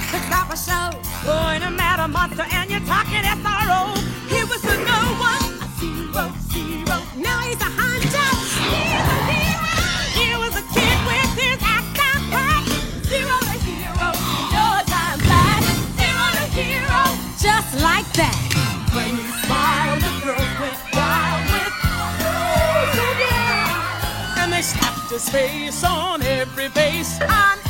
Looks like a show. Going a matter monster and you're talking SRO. He was a no one, a zero, zero. Now he's a hunter. He's a hero. He was a kid with his act out back. Zero to hero. Your time flat. Zero to hero. Just like that. When he smiled, the girls went wild with oh, so yeah. And they slapped his face on every base. On